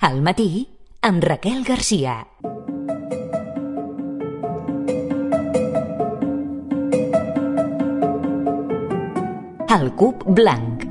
Al matí, amb Raquel Garcia. El cub blanc.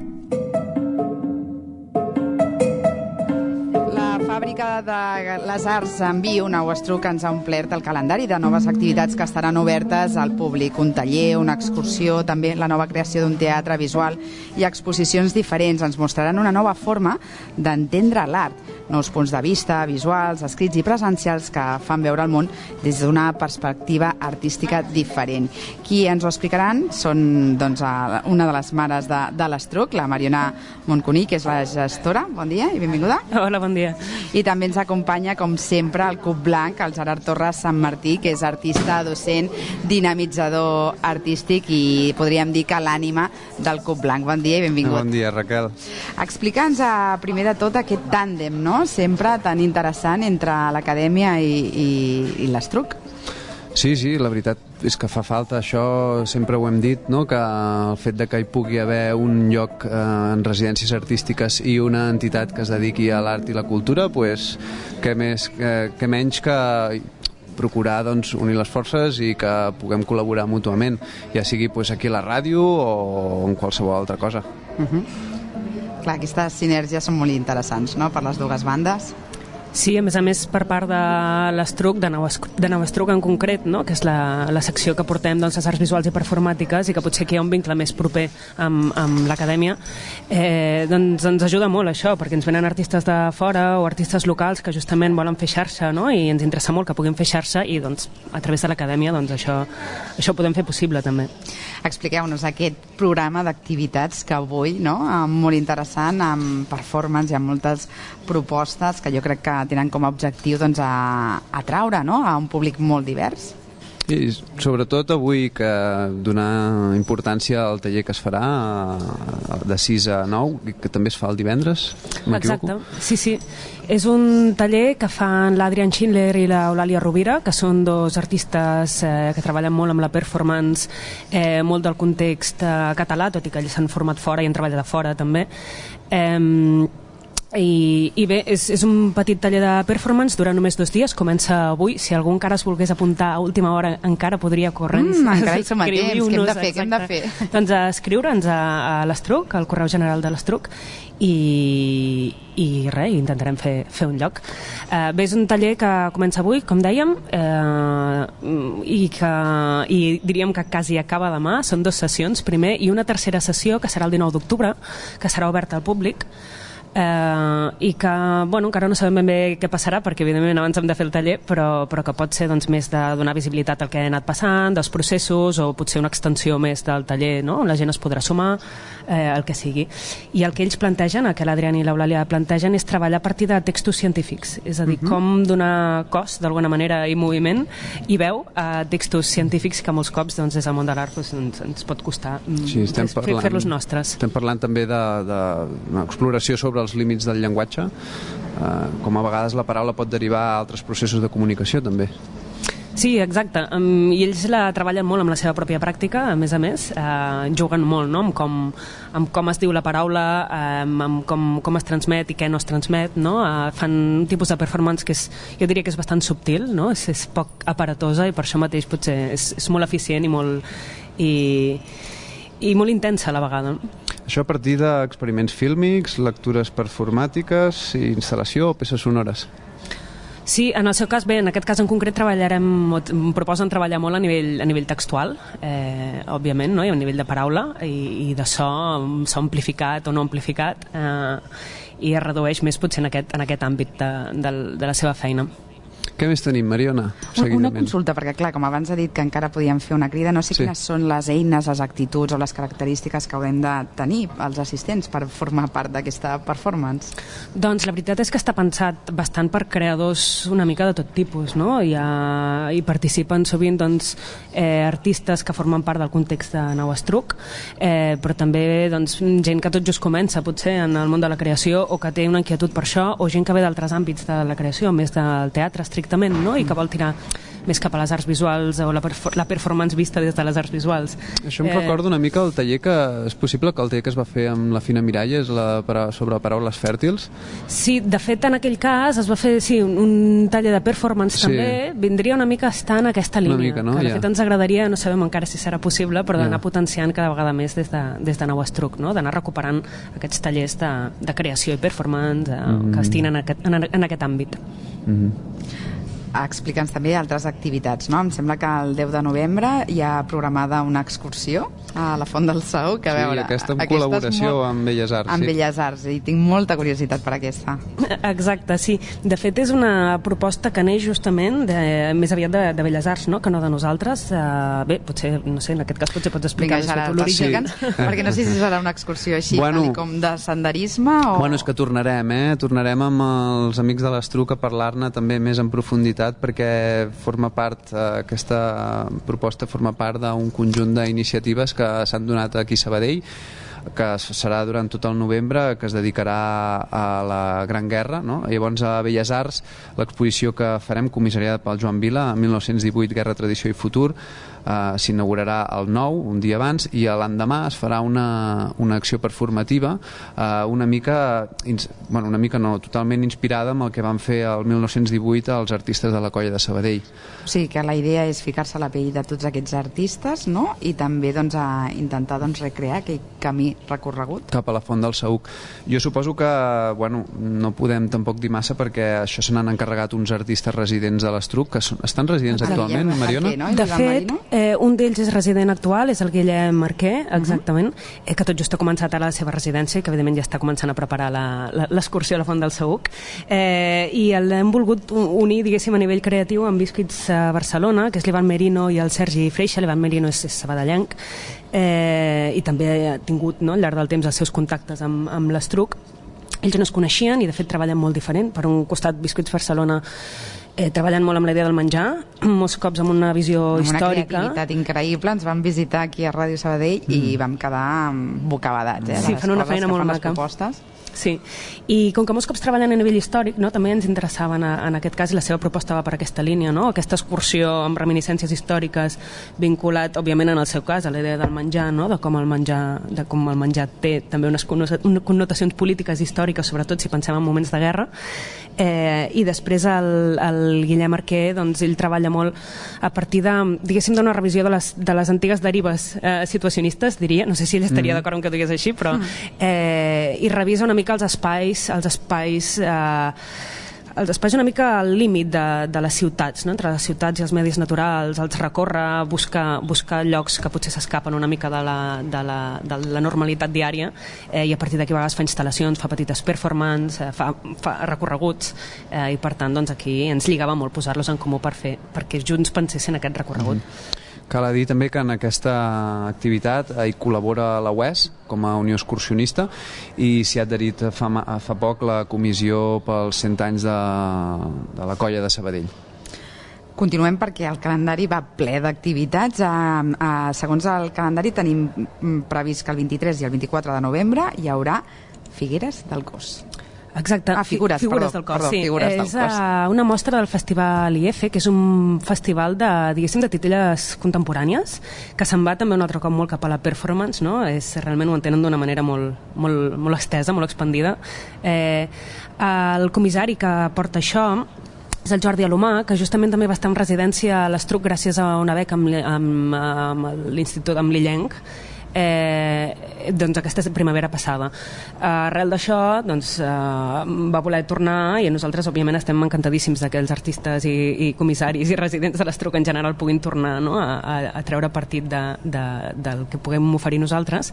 Fàbrica de les Arts en Viu, Nauestruc, ens ha omplert el calendari de noves activitats que estaran obertes al públic. Un taller, una excursió, també la nova creació d'un teatre visual i exposicions diferents. Ens mostraran una nova forma d'entendre l'art, nous punts de vista, visuals, escrits i presencials que fan veure el món des d'una perspectiva artística diferent. Qui ens ho explicaran són una de les mares de l'Estruc, la Mariona Montcuní, que és la gestora. Bon dia i benvinguda. Hola, bon dia. I també ens acompanya, com sempre, el Cub Blanc, el Gerard Torres Sant Martí, que és artista, docent, dinamitzador artístic i podríem dir que l'ànima del Cub Blanc. Bon dia i benvingut. Bon dia, Raquel. Explica'ns primer de tot aquest tàndem, no?, sempre tan interessant entre l'acadèmia i l'Estruc. Sí, la veritat és que fa falta això, sempre ho hem dit, no?, que el fet de que hi pugui haver un lloc en residències artístiques i una entitat que es dediqui a l'art i la cultura, pues, que menys que procurar unir les forces i que puguem col·laborar mútuament, ja sigui aquí a la ràdio o en qualsevol altra cosa. Clar, aquestes sinergies són molt interessants, no?, per les dues bandes. Sí, a més, per part de l'Estruc, de Nauestruc en concret, no?, que és la secció que portem dels arts visuals i performàtiques i que potser aquí hi ha un vincle més proper amb l'acadèmia, doncs ens ajuda molt això, perquè ens venen artistes de fora o artistes locals que justament volen fer xarxa, no?, i ens interessa molt que puguin fer xarxa i a través de l'acadèmia això ho podem fer possible també. Expliqueu-nos aquest programa d'activitats que avui, no?, molt interessant, amb performance i amb moltes propostes que jo crec que tenen com a objectiu atraure, no?, a un públic molt divers. I sobretot avui que donar importància al taller que es farà de 6 a 9, que també es fa el divendres, m'equivoco? Exacte, sí. És un taller que fan l'Adrian Schindler i l'Eulàlia Rovira, que són dos artistes que treballen molt amb la performance, molt del context català, tot i que ells s'han format fora i han treballat a fora també. I bé, és un petit taller de performance, dura només 2 dies, comença avui. Si algú encara es volgués apuntar a última hora, encara podria córrer-nos. Encara hi som a temps, què hem de fer? Doncs escriure'ns a l'Estruc, al correu general de l'Estruc, i res, intentarem fer un lloc. Bé, és un taller que comença avui, com dèiem, i diríem que quasi acaba demà. Són 2 sessions, primer, i una tercera sessió que serà el 19 d'octubre, que serà oberta al públic, i que, encara no sabem ben bé què passarà, perquè evidentment abans hem de fer el taller, però que pot ser més de donar visibilitat al que ha anat passant, dels processos, o potser una extensió més del taller, no?, on la gent es podrà sumar, el que sigui. I el que ells plantegen, el que l'Adrián i l'Eulàlia plantegen, és treballar a partir de textos científics, és a dir, com donar cos, d'alguna manera, i moviment i veu a textos científics que molts cops des del món de l'art ens pot costar fer-los nostres. Estem parlant també d'una exploració sobre els límits del llenguatge, com a vegades la paraula pot derivar a altres processos de comunicació també. Sí, exacte, i ells la treballen molt amb la seva pròpia pràctica, a més, juguen molt, no?, amb com es diu la paraula, amb com es transmet i què no es transmet, no?, fan un tipus de performance que jo diria que és bastant subtil, no?, és poc aparatosa i per això mateix potser és molt eficient i molt intensa a la vegada. Això a partir d'experiments fílmics, lectures performàtiques, instal·lació o peces sonores? Sí, en el seu cas, bé, en aquest cas en concret proposen treballar molt a nivell textual, òbviament, no?, i a nivell de paraula i de so amplificat o no amplificat, i es redueix més potser en aquest àmbit de la seva feina. Què més tenim, Mariona? Una consulta, perquè clar, com abans ha dit que encara podíem fer una crida, no sé quines són les eines, les actituds o les característiques que haurem de tenir els assistents per formar part d'aquesta performance. Doncs la veritat és que està pensat bastant per creadors una mica de tot tipus, no? Hi participen sovint artistes que formen part del context de Nauestruc, però també gent que tot just comença potser en el món de la creació o que té una inquietud per això, o gent que ve d'altres àmbits de la creació, més del teatre estrictament, no?, i que vol tirar més cap a les arts visuals o la performance vista des de les arts visuals. Això em recorda una mica el taller que és possible que el taller que es va fer amb la Fina Miralles sobre paraules fèrtils. Sí, de fet en aquell cas es va fer un taller de performance també, vindria una mica a estar en aquesta línia, mica, no? Que de fet ens agradaria, no sabem encara si serà possible, però d'anar potenciant cada vegada més des de Nou Estruc, no? D'anar recuperant aquests tallers de creació i performance que estiguin en aquest àmbit. Explica'ns també altres activitats, no? Em sembla que el 10 de novembre hi ha programada una excursió a la Font del Saüc, a veure... Sí, aquesta en col·laboració amb Belles Arts. Amb Belles Arts, i tinc molta curiositat per aquesta. Exacte, sí. De fet, és una proposta que neix justament més aviat de Belles Arts, no? Que no de nosaltres. Bé, potser, no sé, en aquest cas potser pots explicar l'origen. Perquè no sé si serà una excursió així, com de senderisme o... Bueno, és que tornarem amb els amics de l'Estruc a parlar-ne també més en profunditat, perquè aquesta proposta forma part d'un conjunt d'iniciatives que s'han donat aquí a Sabadell, que serà durant tot el novembre, que es dedicarà a la Gran Guerra, no? Llavors a Belles Arts l'exposició que farem, comissariada pel Joan Vila, 1918, Guerra, Tradició i Futur, s'inaugurarà el 9, un dia abans, i l'endemà es farà una acció performativa una mica no, totalment inspirada amb el que van fer el 1918 els artistes de la Colla de Sabadell. O sigui que la idea és ficar-se a la pell de tots aquests artistes, no? I també a intentar recrear aquell camí recorregut cap a la Font del Saüc. Jo suposo que no podem tampoc dir massa, perquè això se n'han encarregat uns artistes residents de l'Estruc que estan residents actualment, Mariona? De fet, un d'ells és resident actual, és el Guillem Marquer, exactament, que tot just ha començat ara la seva residència i que evidentment ja està començant a preparar l'excursió a la Font del Saüc, i l'hem volgut unir, diguéssim, a nivell creatiu amb Biscuits a Barcelona, que és l'Ivan Merino i el Sergi Freixa. L'Ivan Merino és sabadellenc, i també ha tingut, no, al llarg del temps els seus contactes amb l'Estruc. Ells no es coneixien i de fet treballen molt diferent. Per un costat, Biscuits Barcelona treballant molt amb la idea del menjar, molts cops amb una visió històrica. Una creativitat increïble. Ens vam visitar aquí a Ràdio Sabadell i vam quedar bocabadats. Sí, fan una feina molt maca. Sí, i com que molts cops treballen a nivell històric, no, també ens interessava en aquest cas, i la seva proposta va per aquesta línia, no? Aquesta excursió amb reminiscències històriques vinculat, òbviament en el seu cas, a la idea del menjar, no? de com el menjar té també unes connotacions polítiques històriques, sobretot si pensem en moments de guerra, i després el Guillem Arquer, doncs ell treballa molt a partir de, diguéssim, d'una revisió de les antigues derives situacionistes, diria, no sé si ell estaria d'acord amb que ho digués així, però i revisa una mica els espais una mica al límit de les ciutats, no? Entre les ciutats i els medis naturals, els recorre, buscar llocs que potser s'escapen una mica de la normalitat diària, i a partir d'aquí a vegades fa instal·lacions, fa petites performances, fa recorreguts, i per tant doncs aquí ens lligava molt posar-los en comú perquè junts pensessin aquest recorregut. Cal dir també que en aquesta activitat hi col·labora la UES com a Unió Excursionista, i s'hi ha adherit fa poc la comissió pels 100 anys de la Colla de Sabadell. Continuem perquè el calendari va ple d'activitats. Segons el calendari tenim previst que el 23 i el 24 de novembre hi haurà Figueres del Cos. Exacte, Figures del Cos. Sí. És una mostra del Festival IF, que és un festival de titelles contemporànies, que se'n va també un altre cop molt cap a la performance, no? Realment ho entenen d'una manera molt estesa, molt expandida. El comissari que porta això és el Jordi Alomà, que justament també va estar en residència a l'Estruc gràcies a una beca amb l'Institut amb l'Illenc, doncs aquesta primavera passada. Arrel d'això va voler tornar, i nosaltres òbviament estem encantadíssims que els artistes i comissaris i residents de l'Estruc en general puguin tornar, no? a treure partit del que puguem oferir nosaltres.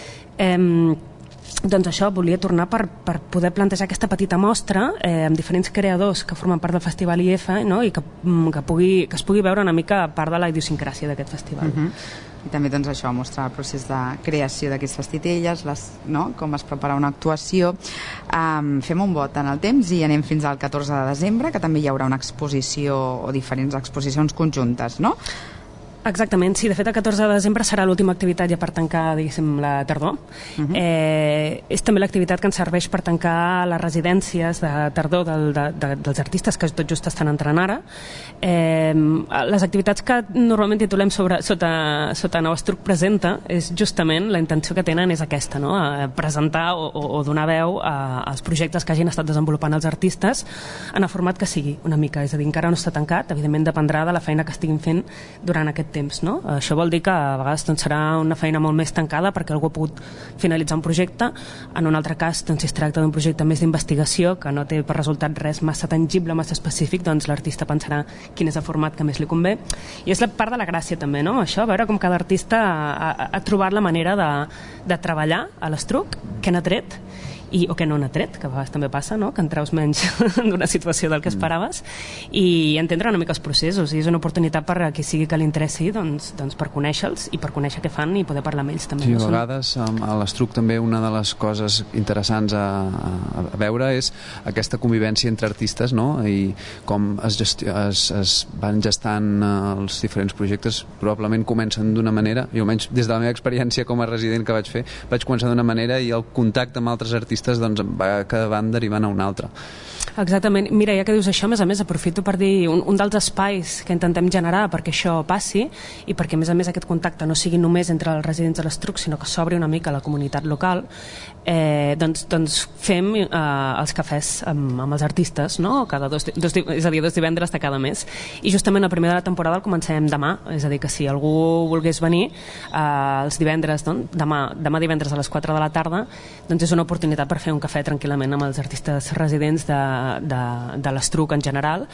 Doncs això, volia tornar per poder plantejar aquesta petita mostra amb diferents creadors que formen part del Festival IF, no? I que es pugui veure una mica part de la idiosincràsia d'aquest festival. I també doncs això, mostrar el procés de creació d'aquestes titelles, no? Com es prepara una actuació. Fem un vot en el temps i anem fins al 14 de desembre, que també hi haurà una exposició o diferents exposicions conjuntes, no? Exactament, sí, de fet el 14 de desembre serà l'última activitat ja per tancar, diguéssim, la tardor. És també l'activitat que ens serveix per tancar les residències de tardor dels artistes que tot just estan entrant ara. Les activitats que normalment titulem sota Nou Estruc Presenta és justament la intenció que tenen és aquesta, no? Presentar o donar veu als projectes que hagin estat desenvolupant els artistes en el format que sigui una mica, és a dir, encara no està tancat, evidentment dependrà de la feina que estiguin fent durant aquest temps, no? Això vol dir que a vegades serà una feina molt més tancada perquè algú ha pogut finalitzar un projecte, en un altre cas, si es tracta d'un projecte més d'investigació que no té per resultat res massa tangible, massa específic, doncs l'artista pensarà quin és el format que més li convé, i és la part de la gràcia també, no? Això, a veure com cada artista ha trobat la manera de treballar a l'Estruc, que n'ha tret o que no n'ha tret, que a vegades també passa, no? Que en treus menys d'una situació del que esperaves, i entendre una mica els processos, i és una oportunitat per a qui sigui que li interessi doncs per conèixer-los i per conèixer què fan i poder parlar amb ells també. Sí, a vegades a l'Estruc també una de les coses interessants a veure és aquesta convivència entre artistes, no? I com es van gestant els diferents projectes. Probablement comencen d'una manera, i almenys des de la meva experiència com a resident que vaig fer, vaig començar d'una manera i el contacte amb altres artistes doncs va acabant derivant a un altre. Exactament. Mira, ja que dius això, a més aprofito per dir un dels espais que intentem generar perquè això passi i perquè a més aquest contacte no sigui només entre els residents de l'Estruc, sinó que s'obri una mica a la comunitat local, doncs fem els cafès amb els artistes, no? Cada dos divendres de cada mes, i justament la primera de la temporada el comencem demà, és a dir, que si algú volgués venir els divendres, demà divendres a les 4 de la tarda, doncs és una oportunitat per fer un cafè tranquil·lament amb els artistes residents de l'Estruc en general,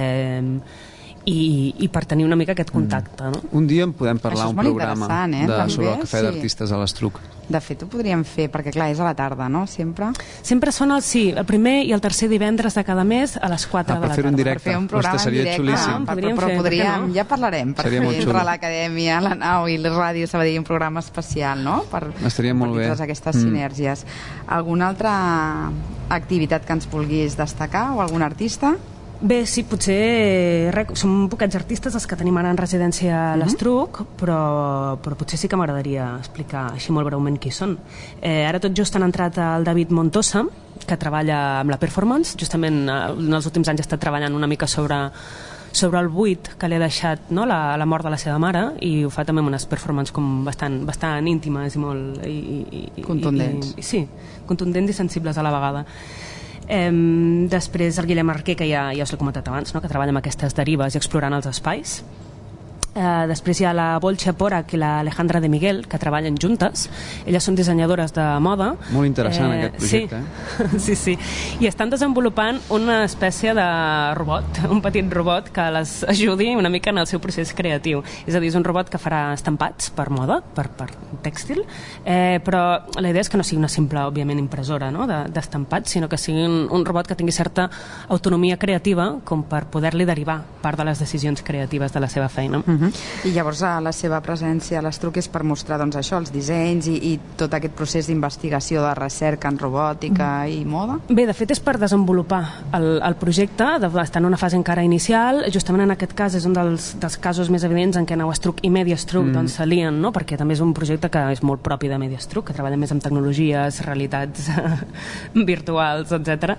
i per tenir una mica aquest contacte, no? Un dia en podem parlar un programa sobre el cafè sí, d'artistes a l'Estruc. De fet, ho podríem fer, perquè clar, és a la tarda, no? Sempre són el primer i el tercer divendres de cada mes a les 4 de la tarda. Per fer un directe. Per fer un programa en directe. Però podríem, ja parlarem, per fer entre l'Acadèmia, la Nau i la Ràdio Sabadell un programa especial, no? Estaria molt bé. Totes aquestes sinèrgies. Alguna altra activitat que ens vulguis destacar o algun artista? Bé, sí, potser som poquets artistes els que tenim ara en residència a l'Estruc, però potser sí que m'agradaria explicar així molt breument qui són. Ara tot just han entrat el David Montosa, que treballa amb la performance, justament en els últims anys ha estat treballant una mica sobre el buit que li ha deixat, no, la mort de la seva mare, i ho fa també amb unes performances com bastant íntimes i molt... contundents. Sí, contundents i sensibles a la vegada. Després el Guillem Arquer, que ja us l'he comentat abans, no? Que treballa amb aquestes derives i explorant els espais. Després hi ha la Bolcha Porac i l'Alejandra de Miguel, que treballen juntes. Elles són dissenyadores de moda. Molt interessant aquest projecte. Sí. I estan desenvolupant una espècie de robot, un petit robot que les ajudi una mica en el seu procés creatiu. És a dir, és un robot que farà estampats per moda, per tèxtil, però la idea és que no sigui una simple, òbviament, impressora, no? d'estampats, sinó que sigui un robot que tingui certa autonomia creativa com per poder-li derivar part de les decisions creatives de la seva feina. I llavors la seva presència a l'Estruc és per mostrar doncs, això, els dissenys i tot aquest procés d'investigació, de recerca en robòtica i moda? Bé, de fet és per desenvolupar el projecte, està en una fase encara inicial. Justament en aquest cas és un dels casos més evidents en què Nou Estruc i Mediastruc s'alien, no? Perquè també és un projecte que és molt propi de Mediastruc, que treballa més amb tecnologies, realitats virtuals, etc.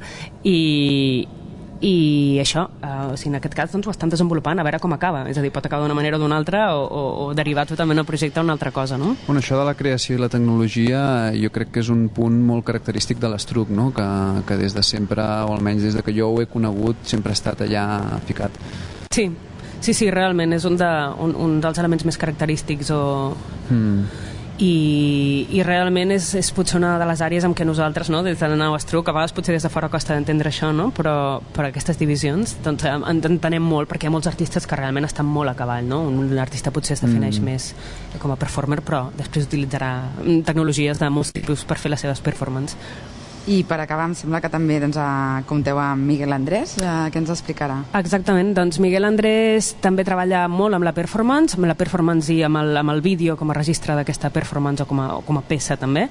I això, en aquest cas doncs, ho estan desenvolupant, a veure com acaba, és a dir, pot acabar d'una manera o d'una altra o derivar totalment el projecte a una altra cosa, no? Bueno, això de la creació i la tecnologia jo crec que és un punt molt característic de l'Estruc, no? Que des de sempre, o almenys des de que jo ho he conegut, sempre ha estat allà ficat. Sí, realment és un dels elements més característics i realment és potser una de les àrees en què nosaltres, no, des de Nou Estruc, a vegades potser des de fora costa d'entendre això, no? Però aquestes divisions doncs, entenem molt, perquè hi ha molts artistes que realment estan molt a cavall, no? Un artista potser es defineix més com a performer, però després utilitzarà tecnologies de molts tipus per fer les seves performances. I per acabar, em sembla que també compteu amb Miguel Andrés, que ens explicarà. Exactament, doncs Miguel Andrés també treballa molt amb la performance i amb el vídeo com a registre d'aquesta performance o com a peça també.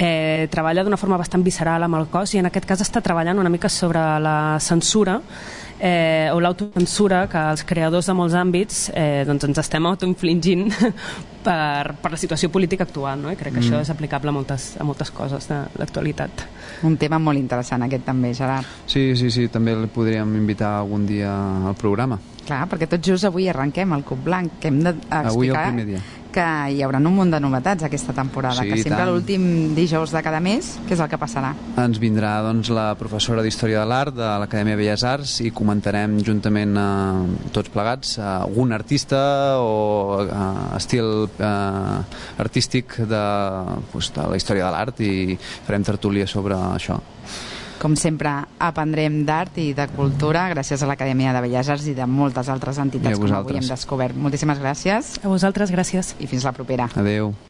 Treballa d'una forma bastant visceral amb el cos i en aquest cas està treballant una mica sobre la censura o l'autocensura que els creadors de molts àmbits doncs ens estem autoinfligint per la situació política actual, no? I crec que això és aplicable a moltes coses de l'actualitat. Un tema molt interessant aquest també, Gerard. Sí, també el podríem invitar algun dia al programa. Clar, perquè tot just avui arrenquem el Cub Blanc, que hem d'explicar que hi haurà un munt de novetats aquesta temporada, que sempre l'últim dijous de cada mes, què és el que passarà? Ens vindrà doncs, la professora d'Història de l'Art de l'Acadèmia de Belles Arts i comentarem juntament tots plegats algun artista o estil artístic de la història de l'art i farem tertúlia sobre això. Com sempre, aprendrem d'art i de cultura gràcies a l'Acadèmia de Belles Arts i de moltes altres entitats com avui hem descobert. Moltíssimes gràcies. A vosaltres, gràcies. I fins la propera. Adéu.